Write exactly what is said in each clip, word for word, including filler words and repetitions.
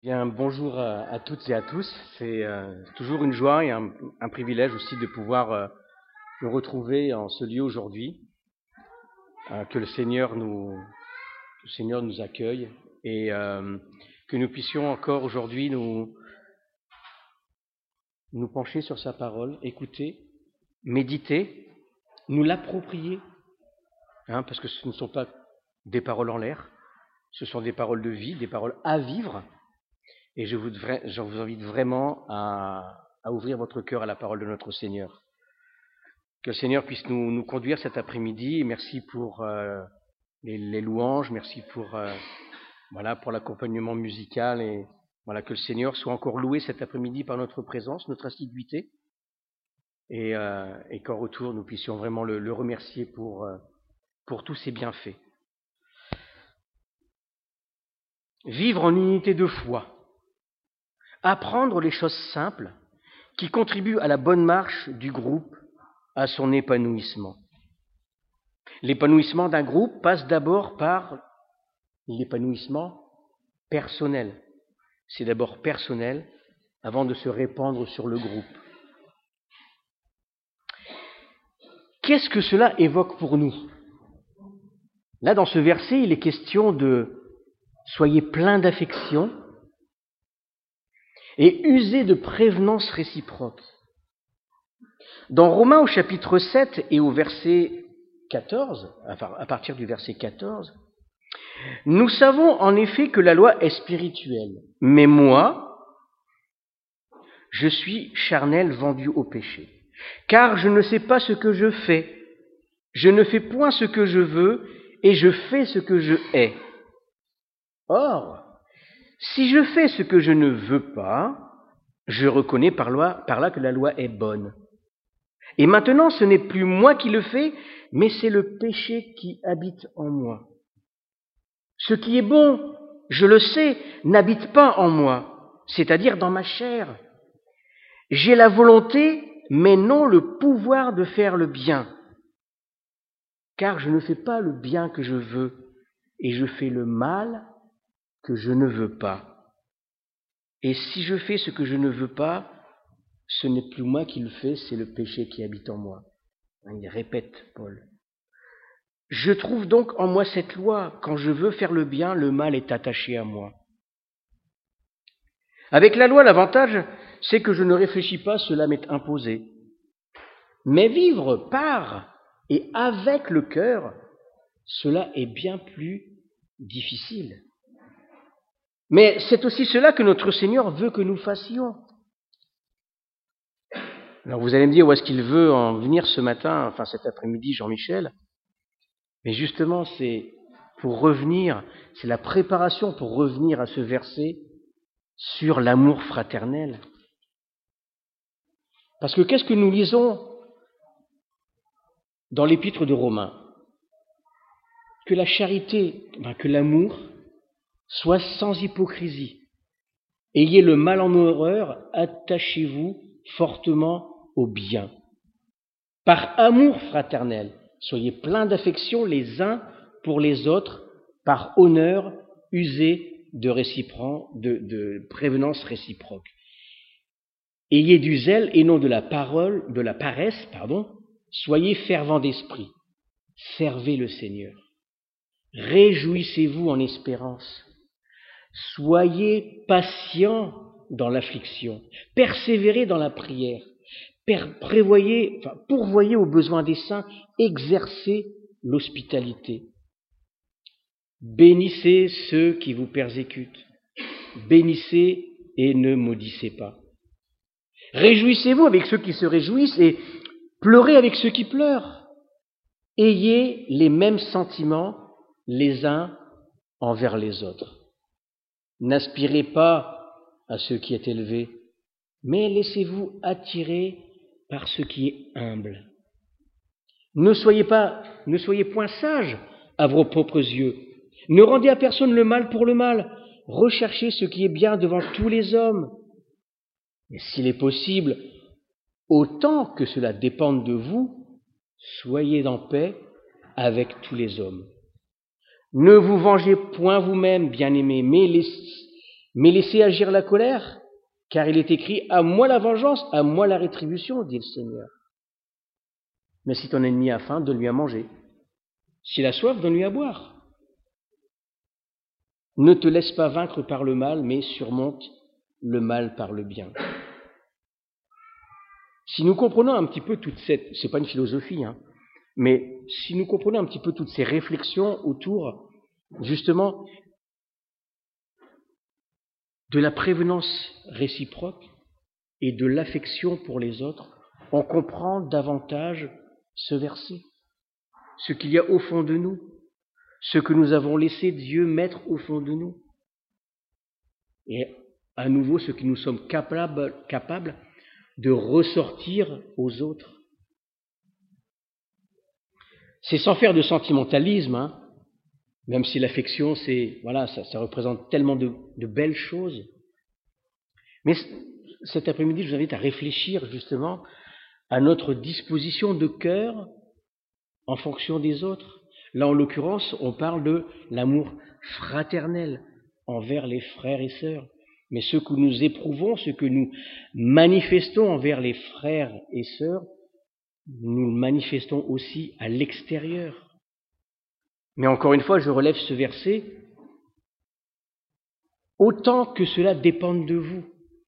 Bien, bonjour à, à toutes et à tous. C'est euh, toujours une joie et un, un privilège aussi de pouvoir euh, nous retrouver en ce lieu aujourd'hui, euh, que le Seigneur nous, le Seigneur nous accueille et euh, que nous puissions encore aujourd'hui nous, nous pencher sur sa parole, écouter, méditer, nous l'approprier, hein, parce que ce ne sont pas des paroles en l'air, ce sont des paroles de vie, des paroles à vivre. Et je vous, je vous invite vraiment à, à ouvrir votre cœur à la parole de notre Seigneur. Que le Seigneur puisse nous, nous conduire cet après-midi. Merci pour euh, les, les louanges, merci pour, euh, voilà, pour l'accompagnement musical. Et voilà, que le Seigneur soit encore loué cet après-midi par notre présence, notre assiduité. Et, euh, et qu'en retour, nous puissions vraiment le, le remercier pour, euh, pour tous ses bienfaits. Vivre en unité de foi. Apprendre les choses simples qui contribuent à la bonne marche du groupe, à son épanouissement. L'épanouissement d'un groupe passe d'abord par l'épanouissement personnel. C'est d'abord personnel avant de se répandre sur le groupe. Qu'est-ce que cela évoque pour nous ? Là, dans ce verset, il est question de « soyez pleins d'affection » et usez de prévenance réciproque. Dans Romains au chapitre sept et au verset quatorze, enfin à partir du verset quatorze, nous savons en effet que la loi est spirituelle, mais moi, je suis charnel vendu au péché, car je ne sais pas ce que je fais, je ne fais point ce que je veux, et je fais ce que je hais. Or, si je fais ce que je ne veux pas, je reconnais par, loi, par là que la loi est bonne. Et maintenant, ce n'est plus moi qui le fais, mais c'est le péché qui habite en moi. Ce qui est bon, je le sais, n'habite pas en moi, c'est-à-dire dans ma chair. J'ai la volonté, mais non le pouvoir de faire le bien. Car je ne fais pas le bien que je veux, et je fais le mal que je ne veux pas. Et si je fais ce que je ne veux pas, ce n'est plus moi qui le fais, c'est le péché qui habite en moi. Il répète, Paul. Je trouve donc en moi cette loi. Quand je veux faire le bien, le mal est attaché à moi. Avec la loi, l'avantage, c'est que je ne réfléchis pas, cela m'est imposé. Mais vivre par et avec le cœur, cela est bien plus difficile. Mais c'est aussi cela que notre Seigneur veut que nous fassions. Alors vous allez me dire où est-ce qu'il veut en venir ce matin, enfin cet après-midi, Jean-Michel. Mais justement, c'est pour revenir, c'est la préparation pour revenir à ce verset sur l'amour fraternel. Parce que qu'est-ce que nous lisons dans l'épître de Romains ? Que la charité, ben que l'amour soit sans hypocrisie. Ayez le mal en horreur, attachez-vous fortement au bien. Par amour fraternel, soyez pleins d'affection les uns pour les autres, par honneur, usez de, récipro- de, de prévenance réciproque. Ayez du zèle et non de la parole, de la paresse, pardon. Soyez fervents d'esprit. Servez le Seigneur. Réjouissez-vous en espérance. Soyez patients dans l'affliction. Persévérez dans la prière. Prévoyez, enfin, pourvoyez aux besoins des saints, exercez l'hospitalité. Bénissez ceux qui vous persécutent. Bénissez et ne maudissez pas. Réjouissez-vous avec ceux qui se réjouissent et pleurez avec ceux qui pleurent. Ayez les mêmes sentiments les uns envers les autres. N'aspirez pas à ce qui est élevé, mais laissez-vous attirer par ce qui est humble. Ne soyez pas, ne soyez point sages à vos propres yeux. Ne rendez à personne le mal pour le mal. Recherchez ce qui est bien devant tous les hommes. Et s'il est possible, autant que cela dépende de vous, soyez en paix avec tous les hommes. Ne vous vengez point vous-même, bien-aimés, mais Mais laissez agir la colère, car il est écrit « À moi la vengeance, à moi la rétribution », dit le Seigneur. Mais si ton ennemi a faim, donne-lui à manger. S'il a soif, donne-lui à boire. Ne te laisse pas vaincre par le mal, mais surmonte le mal par le bien. Si nous comprenons un petit peu toute cette... c'est pas une philosophie, hein, mais si nous comprenons un petit peu toutes ces réflexions autour, justement, de la prévenance réciproque et de l'affection pour les autres, on comprend davantage ce verset, ce qu'il y a au fond de nous, ce que nous avons laissé Dieu mettre au fond de nous, et à nouveau ce que nous sommes capables, capables de ressortir aux autres. C'est sans faire de sentimentalisme, hein, même si l'affection, c'est, voilà, ça, ça représente tellement de, de belles choses. Mais cet après-midi, je vous invite à réfléchir justement à notre disposition de cœur en fonction des autres. Là, en l'occurrence, on parle de l'amour fraternel envers les frères et sœurs. Mais ce que nous éprouvons, ce que nous manifestons envers les frères et sœurs, nous le manifestons aussi à l'extérieur. Mais encore une fois, je relève ce verset, autant que cela dépende de vous.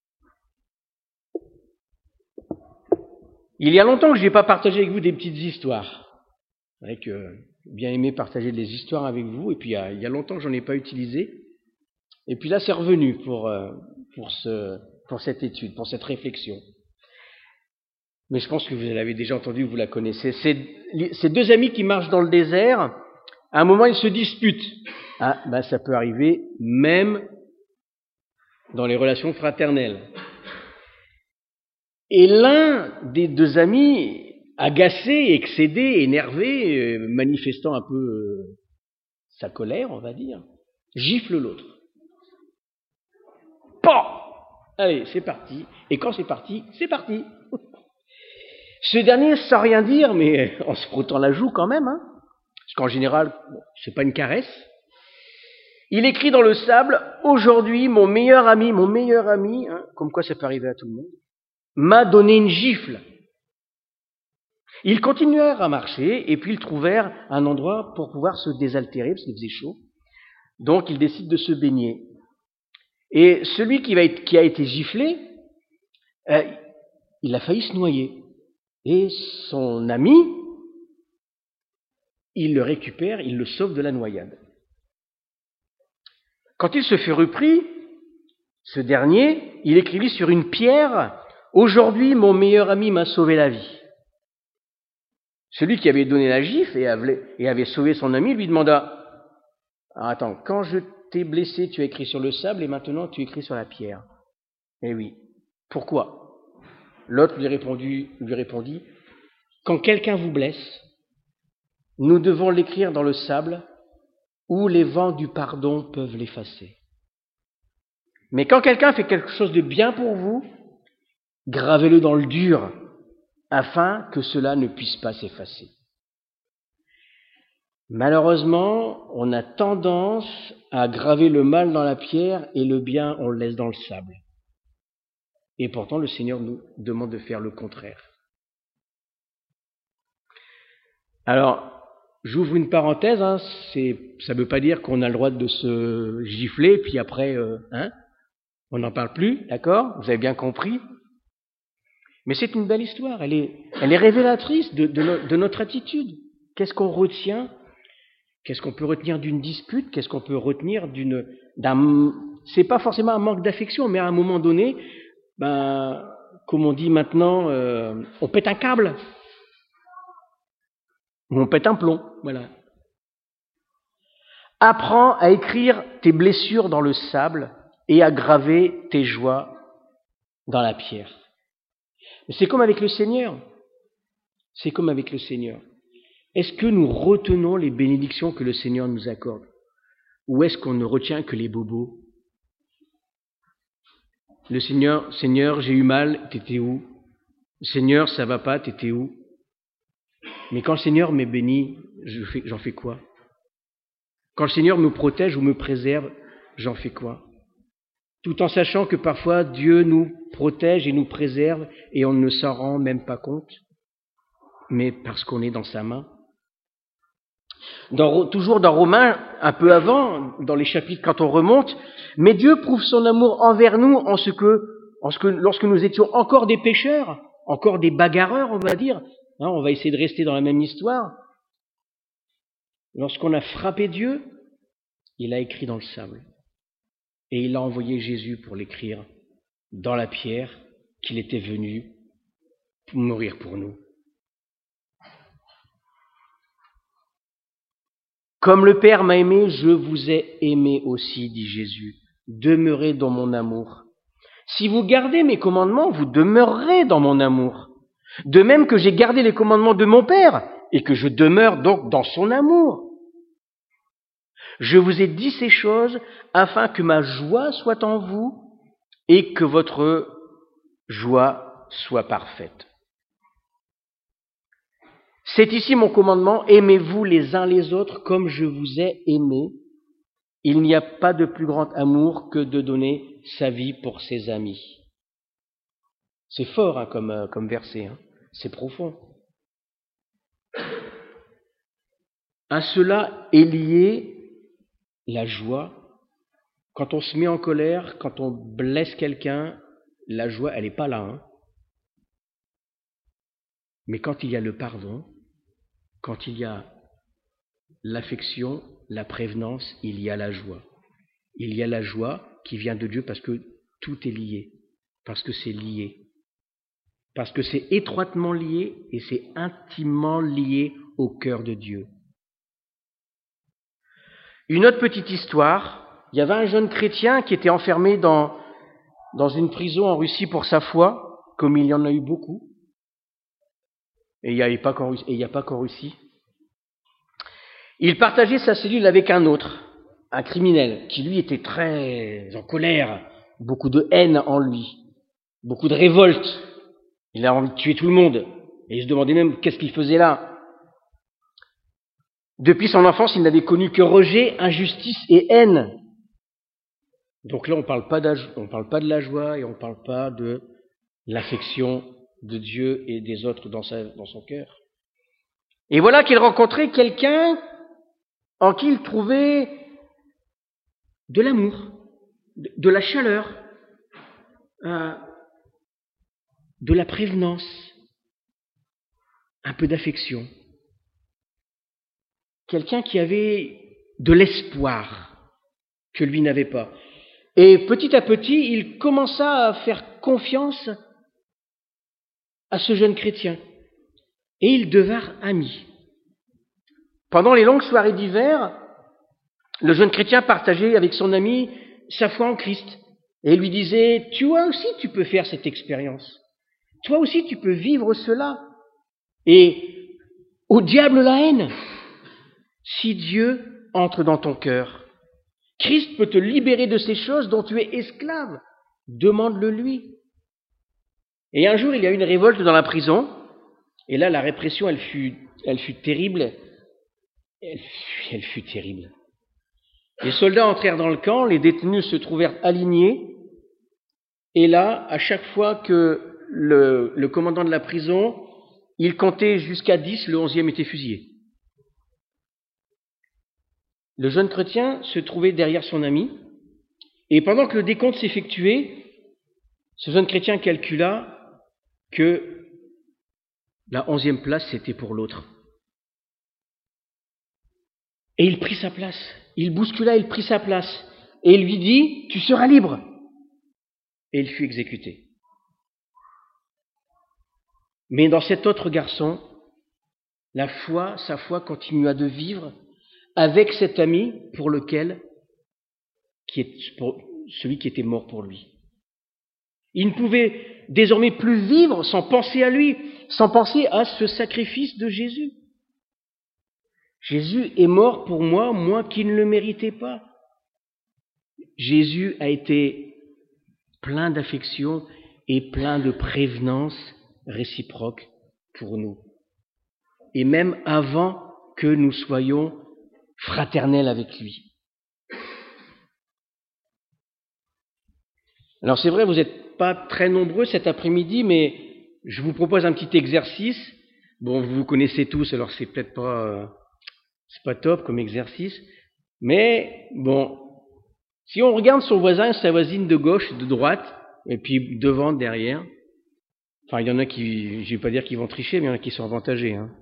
Il y a longtemps que je n'ai pas partagé avec vous des petites histoires. C'est vrai que j'ai bien aimé partager des histoires avec vous, et puis il y a, il y a longtemps que je n'en ai pas utilisé. Et puis là, c'est revenu pour, pour, ce, pour cette étude, pour cette réflexion. Mais je pense que vous l'avez déjà entendu, vous la connaissez. C'est, c'est deux amis qui marchent dans le désert. À un moment, ils se disputent. Ah, ben ça peut arriver même dans les relations fraternelles. Et l'un des deux amis, agacé, excédé, énervé, manifestant un peu euh, sa colère, on va dire, gifle l'autre. Bon, allez, c'est parti. Et quand c'est parti, c'est parti. Ce dernier, sans rien dire, mais en se frottant la joue quand même, hein, parce qu'en général, bon, c'est pas une caresse, il écrit dans le sable, aujourd'hui, mon meilleur ami, mon meilleur ami, hein, comme quoi ça peut arriver à tout le monde, m'a donné une gifle. Ils continuèrent à marcher, et puis ils trouvèrent un endroit pour pouvoir se désaltérer, parce qu'il faisait chaud. Donc ils décident de se baigner. Et celui qui, va être, qui a été giflé, euh, il a failli se noyer. Et son ami, il le récupère, il le sauve de la noyade. Quand il se fut repris, ce dernier, il écrivit sur une pierre, « Aujourd'hui, mon meilleur ami m'a sauvé la vie ». Celui qui avait donné la gifle et avait, et avait sauvé son ami lui demanda, « Attends, quand je t'es blessé, tu as écrit sur le sable et maintenant tu écris sur la pierre. » Eh oui, pourquoi ? L'autre lui répondit, lui répondit, « Quand quelqu'un vous blesse, nous devons l'écrire dans le sable où les vents du pardon peuvent l'effacer. Mais quand quelqu'un fait quelque chose de bien pour vous, gravez-le dans le dur, afin que cela ne puisse pas s'effacer. » Malheureusement, on a tendance à graver le mal dans la pierre et le bien, on le laisse dans le sable. Et pourtant, le Seigneur nous demande de faire le contraire. Alors, j'ouvre une parenthèse, hein, c'est, ça ne veut pas dire qu'on a le droit de se gifler, puis après, euh, hein, on n'en parle plus, d'accord ? Vous avez bien compris ? Mais c'est une belle histoire, elle est, elle est révélatrice de, de, no, de notre attitude. Qu'est-ce qu'on retient ? Qu'est-ce qu'on peut retenir d'une dispute ? Qu'est-ce qu'on peut retenir d'une, d'un... C'est pas forcément un manque d'affection, mais à un moment donné, ben, comme on dit maintenant, euh, on pète un câble. Ou on pète un plomb, voilà. Apprends à écrire tes blessures dans le sable et à graver tes joies dans la pierre. C'est comme avec le Seigneur. C'est comme avec le Seigneur. Est-ce que nous retenons les bénédictions que le Seigneur nous accorde ? Ou est-ce qu'on ne retient que les bobos ? Le Seigneur, Seigneur, j'ai eu mal, t'étais où ? Seigneur, ça va pas, t'étais où ? Mais quand le Seigneur m'est béni, je fais, j'en fais quoi ? Quand le Seigneur me protège ou me préserve, j'en fais quoi ? tout en sachant que parfois Dieu nous protège et nous préserve et on ne s'en rend même pas compte, mais parce qu'on est dans sa main. Dans, toujours dans Romains, un peu avant, dans les chapitres quand on remonte, mais Dieu prouve son amour envers nous en ce que, en ce que lorsque nous étions encore des pécheurs, encore des bagarreurs, on va dire, hein, on va essayer de rester dans la même histoire, lorsqu'on a frappé Dieu, il a écrit dans le sable. Et il a envoyé Jésus pour l'écrire dans la pierre qu'il était venu pour mourir pour nous. Comme le Père m'a aimé, je vous ai aimé aussi, dit Jésus. Demeurez dans mon amour. Si vous gardez mes commandements, vous demeurerez dans mon amour. De même que j'ai gardé les commandements de mon Père et que je demeure donc dans son amour. Je vous ai dit ces choses afin que ma joie soit en vous et que votre joie soit parfaite. C'est ici mon commandement, aimez-vous les uns les autres comme je vous ai aimé. Il n'y a pas de plus grand amour que de donner sa vie pour ses amis. C'est fort hein, comme, euh, comme verset, hein. C'est profond. À cela est liée la joie. Quand on se met en colère, quand on blesse quelqu'un, la joie, elle n'est pas là. Hein. Mais quand il y a le pardon, quand il y a l'affection, la prévenance, il y a la joie. Il y a la joie qui vient de Dieu parce que tout est lié, parce que c'est lié, parce que c'est étroitement lié et c'est intimement lié au cœur de Dieu. Une autre petite histoire, il y avait un jeune chrétien qui était enfermé dans, dans une prison en Russie pour sa foi, comme il y en a eu beaucoup. Et il n'y a pas qu'en, et il n'y a pas qu'en Russie. Il partageait sa cellule avec un autre, un criminel, qui lui était très en colère, beaucoup de haine en lui, beaucoup de révolte. Il a envie de tuer tout le monde. Et il se demandait même qu'est-ce qu'il faisait là. Depuis son enfance, il n'avait connu que rejet, injustice et haine. Donc là, on parle pas on parle pas de la joie et on ne parle pas de l'affection de Dieu et des autres dans, sa, dans son cœur. Et voilà qu'il rencontrait quelqu'un en qui il trouvait de l'amour, de, de la chaleur, euh, de la prévenance, un peu d'affection. Quelqu'un qui avait de l'espoir que lui n'avait pas. Et petit à petit, il commença à faire confiance à ce jeune chrétien. Et ils devinrent amis. Pendant les longues soirées d'hiver, le jeune chrétien partageait avec son ami sa foi en Christ. Et lui disait, toi aussi tu peux faire cette expérience. Toi aussi tu peux vivre cela. Et au diable la haine, si Dieu entre dans ton cœur. Christ peut te libérer de ces choses dont tu es esclave. Demande-le lui. Et un jour, il y a eu une révolte dans la prison. Et là, la répression, elle fut, elle fut terrible. Elle fut, elle fut terrible. Les soldats entrèrent dans le camp, les détenus se trouvèrent alignés. Et là, à chaque fois que le, le commandant de la prison, il comptait jusqu'à dix, le onzième était fusillé. Le jeune chrétien se trouvait derrière son ami. Et pendant que le décompte s'effectuait, ce jeune chrétien calcula que la onzième place, c'était pour l'autre. Et il prit sa place. Il bouscula, il prit sa place. Et il lui dit, tu seras libre. Et il fut exécuté. Mais dans cet autre garçon, la foi, sa foi continua de vivre avec cet ami pour lequel, qui est pour celui qui était mort pour lui. Il ne pouvait désormais plus vivre sans penser à lui, sans penser à ce sacrifice de Jésus. Jésus est mort pour moi, moi qui ne le méritais pas. Jésus a été plein d'affection et plein de prévenance réciproque pour nous. Et même avant que nous soyons fraternels avec lui. Alors c'est vrai, vous n'êtes pas très nombreux cet après-midi, mais je vous propose un petit exercice. Bon, vous vous connaissez tous, alors c'est peut-être pas, euh, c'est pas top comme exercice, mais bon, si on regarde son voisin et sa voisine de gauche, de droite, et puis devant, derrière, enfin il y en a qui, je vais pas dire qu'ils vont tricher, mais il y en a qui sont avantagés. Hein.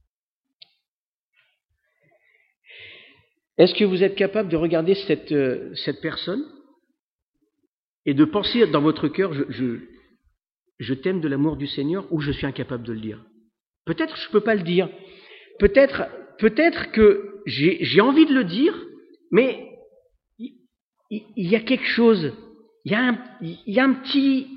Est-ce que vous êtes capable de regarder cette, euh, cette personne et de penser dans votre cœur, je, je, je t'aime de l'amour du Seigneur, ou je suis incapable de le dire? Peut-être que je ne peux pas le dire. Peut-être, peut-être que j'ai, j'ai envie de le dire, mais il, il y a quelque chose, il y a un, il y a un petit,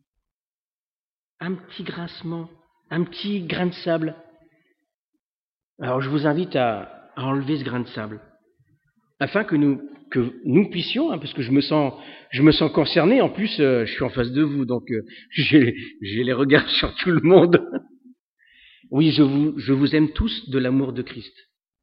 un petit grincement, un petit grain de sable. Alors je vous invite à, à enlever ce grain de sable, afin que nous, que nous puissions, hein, parce que je me sens, je me sens concerné. En plus, euh, je suis en face de vous, donc euh, j'ai, j'ai les regards sur tout le monde. Oui, je vous, je vous aime tous de l'amour de Christ.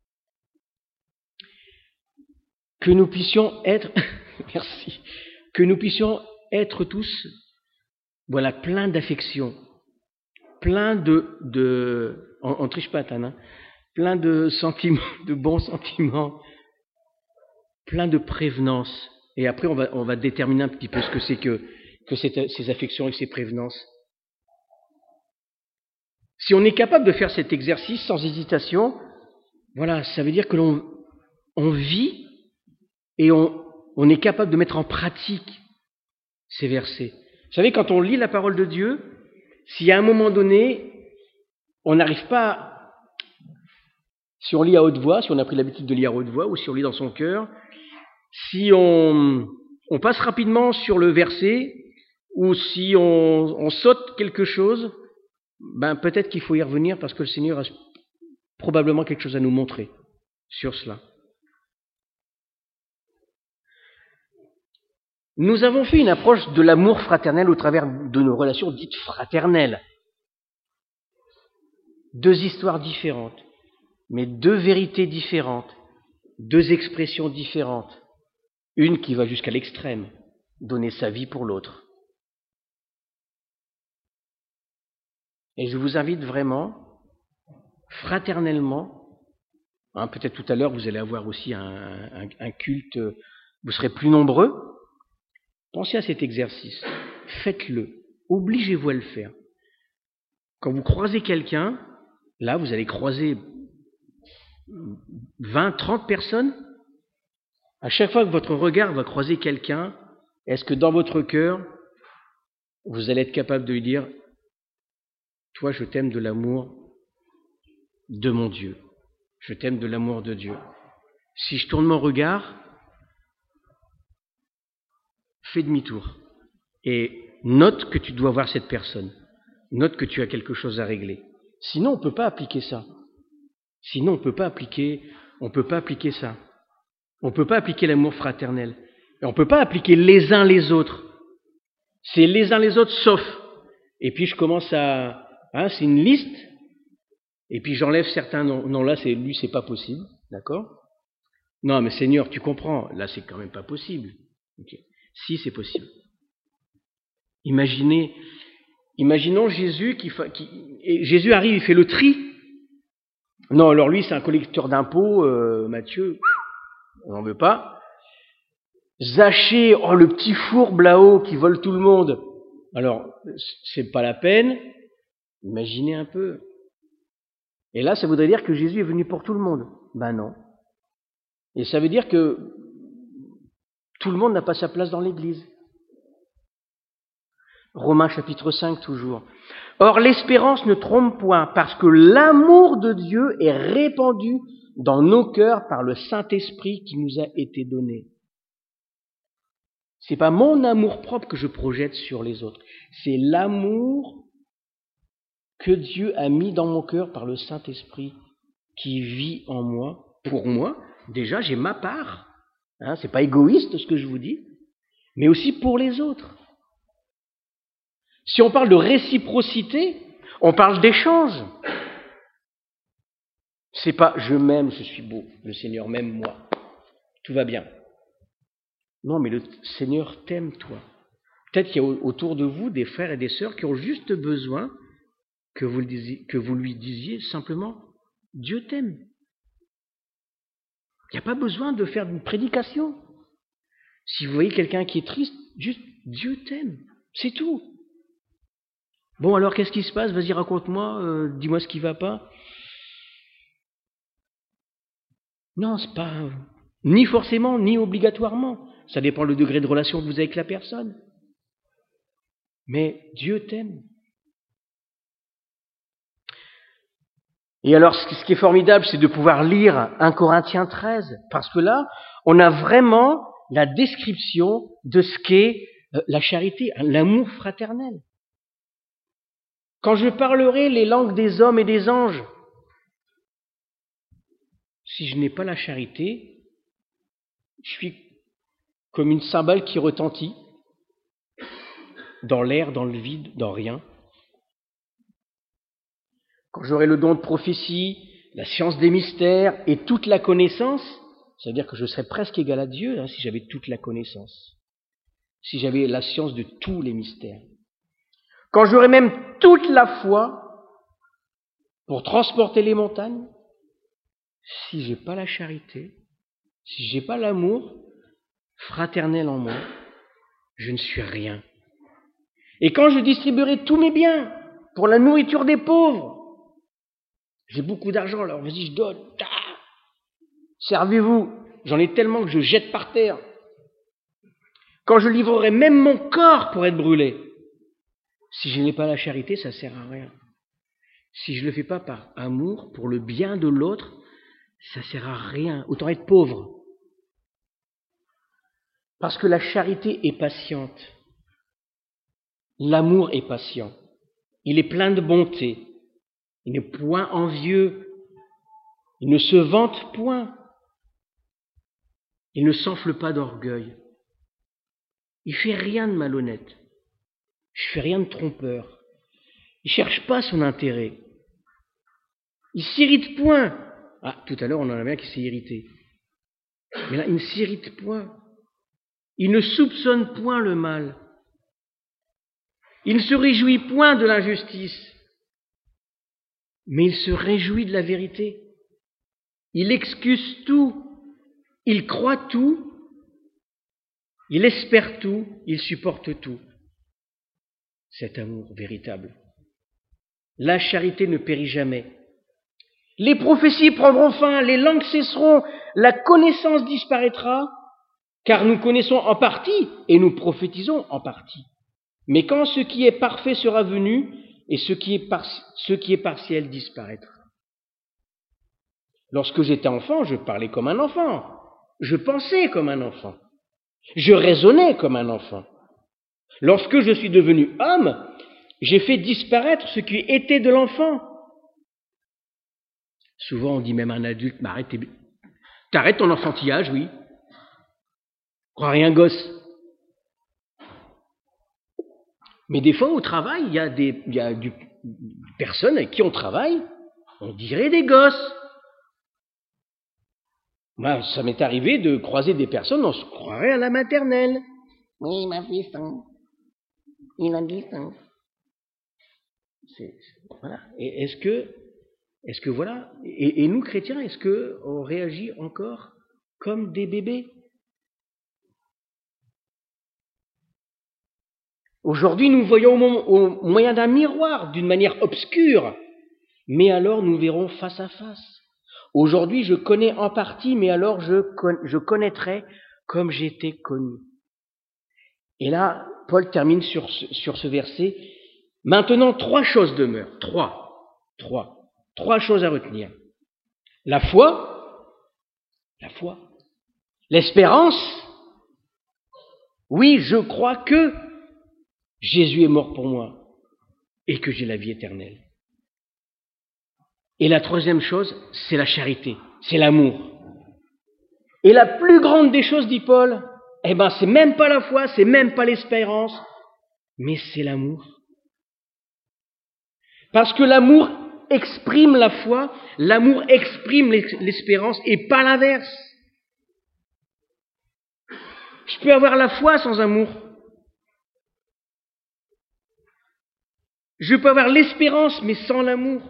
Que nous puissions être, merci, que nous puissions être tous, voilà, pleins d'affection, pleins de, de, on, on triche pas, Tana, pleins de sentiments, de bons sentiments, pleins de prévenance. Et après, on va, on va déterminer un petit peu ce que c'est que, que cette, ces affections et ces prévenances. Si on est capable de faire cet exercice sans hésitation, voilà, ça veut dire que l'on on vit et on, on est capable de mettre en pratique ces versets. Vous savez, quand on lit la parole de Dieu, si à un moment donné, on n'arrive pas, si on lit à haute voix, si on a pris l'habitude de lire à haute voix, ou si on lit dans son cœur, si on, on passe rapidement sur le verset, ou si on, on saute quelque chose, ben peut-être qu'il faut y revenir parce que le Seigneur a probablement quelque chose à nous montrer sur cela. Nous avons fait une approche de l'amour fraternel au travers de nos relations dites fraternelles. Deux histoires différentes, mais deux vérités différentes, deux expressions différentes. Une qui va jusqu'à l'extrême, donner sa vie pour l'autre. Et je vous invite vraiment, fraternellement, hein, peut-être tout à l'heure vous allez avoir aussi un, un, un culte, vous serez plus nombreux, pensez à cet exercice, faites-le, obligez-vous à le faire. Quand vous croisez quelqu'un, là vous allez croiser vingt, trente personnes, à chaque fois que votre regard va croiser quelqu'un, est-ce que dans votre cœur, vous allez être capable de lui dire « Toi, je t'aime de l'amour de mon Dieu. Je t'aime de l'amour de Dieu. » Si je tourne mon regard, fais demi-tour et note que tu dois voir cette personne. Note que tu as quelque chose à régler. Sinon, on ne peut pas appliquer ça. Sinon, on ne peut pas appliquer, on peut pas appliquer ça. On ne peut pas appliquer l'amour fraternel. Et on ne peut pas appliquer les uns les autres. C'est les uns les autres sauf. Et puis je commence à... Hein, c'est une liste. Et puis j'enlève certains noms. Non, là, c'est, lui, c'est pas possible. D'accord? Non, mais Seigneur, tu comprends. Là, c'est quand même pas possible. Okay. Si, c'est possible. Imaginez, imaginons Jésus qui, fa... qui... Et Jésus arrive, il fait le tri. Non, alors lui, c'est un collecteur d'impôts, euh, Matthieu, on n'en veut pas. Zachée, oh, le petit fourbe là-haut qui vole tout le monde. Alors, c'est pas la peine. Imaginez un peu. Et là, ça voudrait dire que Jésus est venu pour tout le monde. Ben non. Et ça veut dire que tout le monde n'a pas sa place dans l'Église. Romains chapitre cinq toujours. Or, l'espérance ne trompe point, parce que l'amour de Dieu est répandu dans nos cœurs par le Saint-Esprit qui nous a été donné. C'est pas mon amour propre que je projette sur les autres. C'est l'amour que Dieu a mis dans mon cœur par le Saint-Esprit qui vit en moi, pour moi. Déjà, j'ai ma part. Hein, c'est pas égoïste ce que je vous dis, mais aussi pour les autres. Si on parle de réciprocité, on parle d'échange. C'est pas je m'aime, je suis beau, le Seigneur m'aime moi, tout va bien. Non, mais le Seigneur t'aime toi. Peut-être qu'il y a autour de vous des frères et des sœurs qui ont juste besoin que vous, le disiez, que vous lui disiez simplement « Dieu t'aime ». Il n'y a pas besoin de faire une prédication. Si vous voyez quelqu'un qui est triste, juste « Dieu t'aime », c'est tout. Bon, alors qu'est-ce qui se passe? Vas-y, raconte-moi, euh, dis-moi ce qui ne va pas. Non, c'est pas euh, ni forcément, ni obligatoirement. Ça dépend le degré de relation que vous avez avec la personne. Mais Dieu t'aime. Et alors, ce qui est formidable, c'est de pouvoir lire un Corinthiens treize, parce que là, on a vraiment la description de ce qu'est la charité, l'amour fraternel. Quand je parlerai les langues des hommes et des anges, si je n'ai pas la charité, je suis comme une cymbale qui retentit dans l'air, dans le vide, dans rien. Quand j'aurai le don de prophétie, la science des mystères et toute la connaissance, ça veut dire que je serais presque égal à Dieu hein, si j'avais toute la connaissance, si j'avais la science de tous les mystères. Quand j'aurai même toute la foi pour transporter les montagnes, si j'ai pas la charité, si j'ai pas l'amour fraternel en moi, je ne suis rien. Et quand je distribuerai tous mes biens pour la nourriture des pauvres, j'ai beaucoup d'argent, alors vas-y, je donne. Ah, servez-vous. J'en ai tellement que je jette par terre. Quand je livrerai même mon corps pour être brûlé, si je n'ai pas la charité, ça ne sert à rien. Si je ne le fais pas par amour, pour le bien de l'autre, ça ne sert à rien. Autant être pauvre. Parce que la charité est patiente. L'amour est patient. Il est plein de bonté. Il n'est point envieux. Il ne se vante point. Il ne s'enfle pas d'orgueil. Il ne fait rien de malhonnête. Il ne fait rien de trompeur. Il ne cherche pas son intérêt. Il ne s'irrite point. Ah, tout à l'heure, on en a bien qui s'est irrité. Mais là, il ne s'irrite point. Il ne soupçonne point le mal. Il ne se réjouit point de l'injustice. Mais il se réjouit de la vérité. Il excuse tout. Il croit tout. Il espère tout. Il supporte tout. Cet amour véritable. La charité ne périt jamais. Les prophéties prendront fin, les langues cesseront, la connaissance disparaîtra, car nous connaissons en partie et nous prophétisons en partie. Mais quand ce qui est parfait sera venu, et ce qui est, par, ce qui est partiel disparaîtra. Lorsque j'étais enfant, je parlais comme un enfant, je pensais comme un enfant, je raisonnais comme un enfant. Lorsque je suis devenu homme, j'ai fait disparaître ce qui était de l'enfant. Souvent on dit même à un adulte, mais arrête, t'arrêtes ton enfantillage, oui. Crois rien gosse. Mais des fois au travail, il y a des, il y a du, des personnes avec qui on travaille, on dirait des gosses. Moi, ça m'est arrivé de croiser des personnes, on se croirait à la maternelle. Oui, ma fille, il a dit ça. C'est, voilà. Et est-ce que, est-ce que voilà, et, et nous chrétiens, est-ce que on réagit encore comme des bébés? Aujourd'hui, nous voyons au, au moyen d'un miroir, d'une manière obscure, mais alors nous verrons face à face. Aujourd'hui, je connais en partie, mais alors je, con, je connaîtrai comme j'étais connu. Et là, Paul termine sur ce, sur ce verset. Maintenant, trois choses demeurent. Trois. Trois. Trois choses à retenir. La foi. La foi. L'espérance. Oui, je crois que Jésus est mort pour moi et que j'ai la vie éternelle. Et la troisième chose, c'est la charité, c'est l'amour. Et la plus grande des choses, dit Paul, eh ben, c'est même pas la foi, c'est même pas l'espérance, mais c'est l'amour. Parce que l'amour exprime la foi, l'amour exprime l'espérance et pas l'inverse. Je peux avoir la foi sans amour. Je peux avoir l'espérance, mais sans l'amour.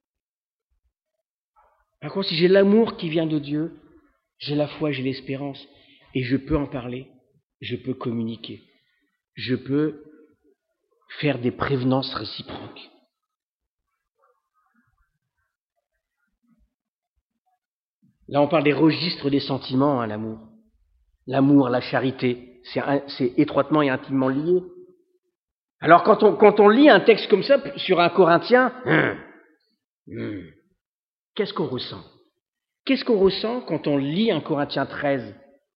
Par contre, si j'ai l'amour qui vient de Dieu, j'ai la foi, j'ai l'espérance, et je peux en parler, je peux communiquer, je peux faire des prévenances réciproques. Là, on parle des registres des sentiments, hein, l'amour. L'amour, la charité, c'est, un, c'est étroitement et intimement lié. Alors, quand on, quand on lit un texte comme ça sur un Corinthien, hum, hum, qu'est-ce qu'on ressent? Qu'est-ce qu'on ressent quand on lit un Corinthiens treize?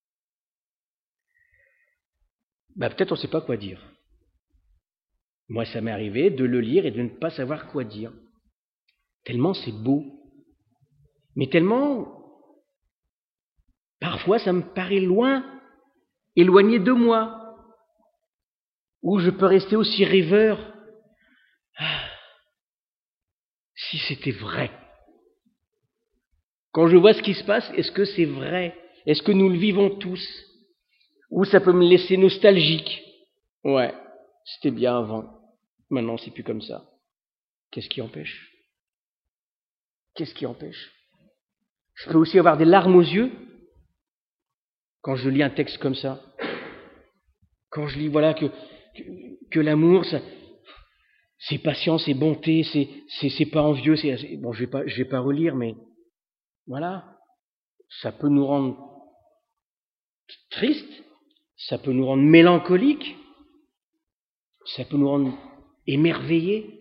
Ben, peut-être on ne sait pas quoi dire. Moi, ça m'est arrivé de le lire et de ne pas savoir quoi dire. Tellement c'est beau. Mais tellement, parfois, ça me paraît loin, éloigné de moi. Ou je peux rester aussi rêveur. Ah, si c'était vrai. Quand je vois ce qui se passe, est-ce que c'est vrai? Est-ce que nous le vivons tous? Ou ça peut me laisser nostalgique? Ouais, c'était bien avant. Maintenant, c'est plus comme ça. Qu'est-ce qui empêche? Qu'est-ce qui empêche? Je peux aussi avoir des larmes aux yeux quand je lis un texte comme ça. Quand je lis, voilà, que, que, que l'amour, ça, c'est patience, c'est bonté, c'est, c'est, c'est pas envieux. C'est, bon, je vais pas, je vais pas relire, mais voilà, ça peut nous rendre tristes, ça peut nous rendre mélancoliques, ça peut nous rendre émerveillés.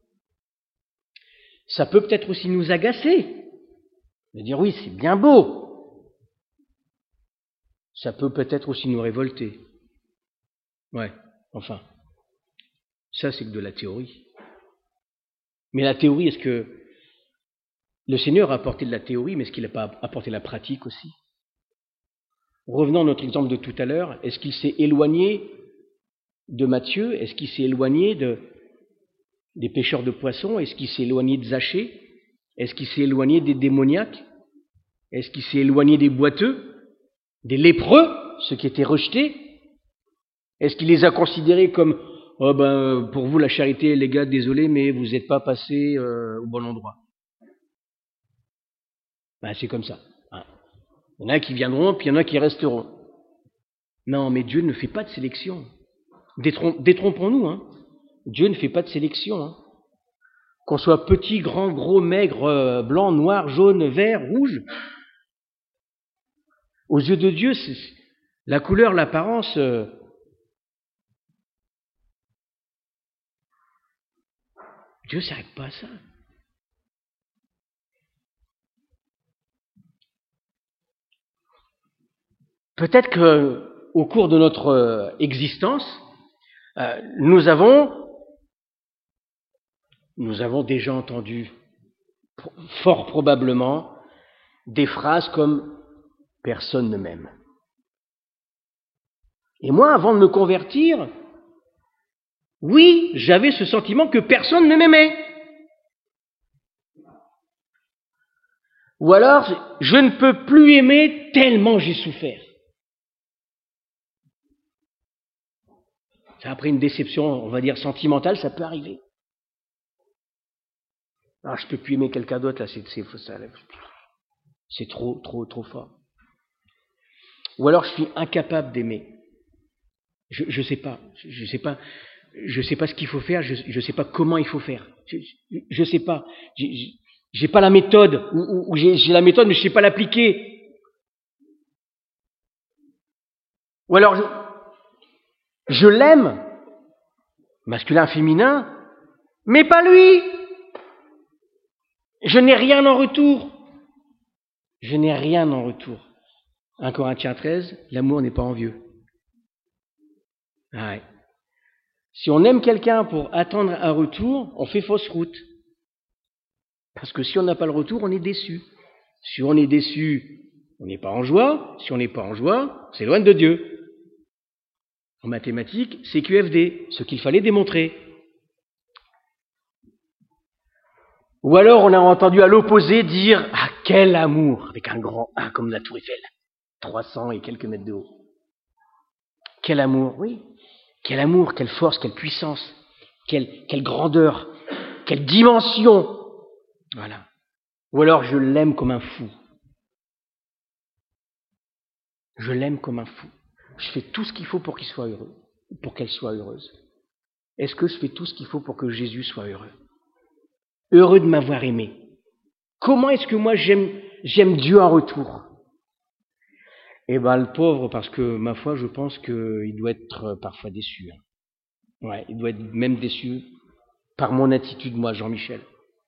Ça peut peut-être aussi nous agacer, de dire oui, c'est bien beau. Ça peut peut-être aussi nous révolter. Ouais, enfin, ça c'est que de la théorie. Mais la théorie, est-ce que le Seigneur a apporté de la théorie, mais est-ce qu'il n'a pas apporté la pratique aussi? Revenons à notre exemple de tout à l'heure, est-ce qu'il s'est éloigné de Matthieu? Est-ce qu'il s'est éloigné de, des pêcheurs de poissons? Est-ce qu'il s'est éloigné de Zachée? Est-ce qu'il s'est éloigné des démoniaques? Est-ce qu'il s'est éloigné des boiteux? Des lépreux, ceux qui étaient rejetés? Est-ce qu'il les a considérés comme « Oh ben, pour vous la charité, les gars, désolé, mais vous n'êtes pas passés euh, au bon endroit ». Ben, c'est comme ça. Hein. Il y en a qui viendront, puis il y en a qui resteront. Non, mais Dieu ne fait pas de sélection. Détrom- détrompons-nous, hein. Dieu ne fait pas de sélection. Hein. Qu'on soit petit, grand, gros, maigre, euh, blanc, noir, jaune, vert, rouge. Aux yeux de Dieu, c'est la couleur, l'apparence. Euh, Dieu ne s'arrête pas à ça. Peut-être qu'au cours de notre existence, euh, nous avons, nous avons déjà entendu, fort probablement, des phrases comme « personne ne m'aime ». Et moi, avant de me convertir, oui, j'avais ce sentiment que personne ne m'aimait. Ou alors, je ne peux plus aimer tellement j'ai souffert. Après une déception, on va dire sentimentale, ça peut arriver. Ah, je ne peux plus aimer quelqu'un d'autre, là, c'est, c'est, ça, c'est trop, trop, trop fort. Ou alors, je suis incapable d'aimer. Je ne sais pas, je ne sais pas, je sais pas ce qu'il faut faire, je ne sais pas comment il faut faire. Je ne sais pas, j'ai, j'ai pas la méthode, ou, ou, ou j'ai, j'ai la méthode, mais je ne sais pas l'appliquer. Ou alors, je, je l'aime, masculin, féminin, mais pas lui. Je n'ai rien en retour. Je n'ai rien en retour. un Corinthiens treize, l'amour n'est pas envieux. Ah ouais. Si on aime quelqu'un pour attendre un retour, on fait fausse route. Parce que si on n'a pas le retour, on est déçu. Si on est déçu, on n'est pas en joie. Si on n'est pas en joie, on s'éloigne de Dieu. En mathématiques, c'est Q F D, ce qu'il fallait démontrer. Ou alors on a entendu à l'opposé dire « Ah, quel amour !» avec un grand A comme la tour Eiffel, trois cents et quelques mètres de haut. Quel amour, oui. Quel amour, quelle force, quelle puissance. Quelle, quelle grandeur, quelle dimension. Voilà. Ou alors je l'aime comme un fou. Je l'aime comme un fou. Je fais tout ce qu'il faut pour qu'il soit heureux, pour qu'elle soit heureuse. Est-ce que je fais tout ce qu'il faut pour que Jésus soit heureux? Heureux de m'avoir aimé. Comment est-ce que moi j'aime, j'aime Dieu en retour? Eh bien, le pauvre, parce que ma foi, je pense qu'il doit être parfois déçu. Ouais, il doit être même déçu par mon attitude, moi, Jean-Michel.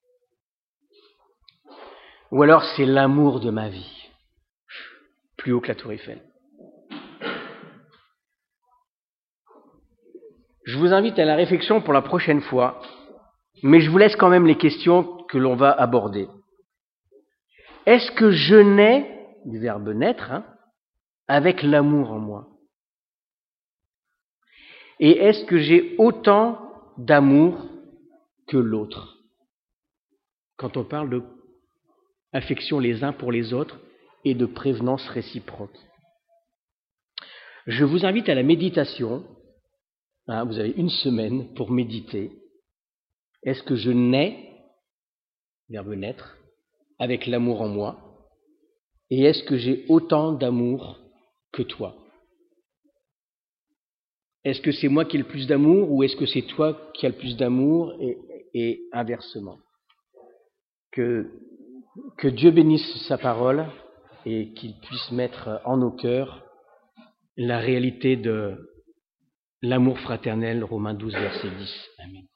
Ou alors c'est l'amour de ma vie, plus haut que la Tour Eiffel. Je vous invite à la réflexion pour la prochaine fois, mais je vous laisse quand même les questions que l'on va aborder. Est-ce que je nais, du verbe naître, hein, avec l'amour en moi? Et est-ce que j'ai autant d'amour que l'autre? Quand on parle de affection les uns pour les autres et de prévenance réciproque. Je vous invite à la méditation. Hein, vous avez une semaine pour méditer. Est-ce que je nais, verbe naître, avec l'amour en moi? Et est-ce que j'ai autant d'amour que toi? Est-ce que c'est moi qui ai le plus d'amour ou est-ce que c'est toi qui as le plus d'amour et, et inversement? Que, que Dieu bénisse sa parole et qu'il puisse mettre en nos cœurs la réalité de l'amour fraternel, Romains douze, verset dix. Amen.